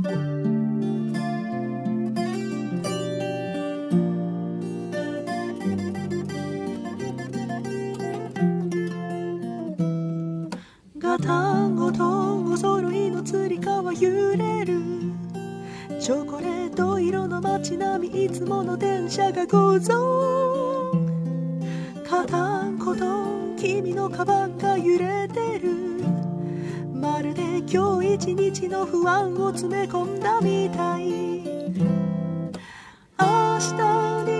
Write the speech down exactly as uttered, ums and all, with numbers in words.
ガタンゴトンお揃いのつり革揺れるチョコレート色の街並みいつもの電車がゴゾンカタンコトン君のカバンが揺れてるまるで今日一日の不安を詰め込んだみたい明日に